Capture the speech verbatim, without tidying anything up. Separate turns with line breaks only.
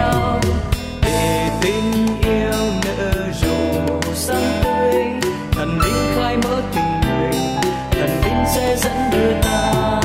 nhau, để tình yêu nở rộ sáng tươi. Thần linh khai mở tình mình, thần linh sẽ dẫn đưa ta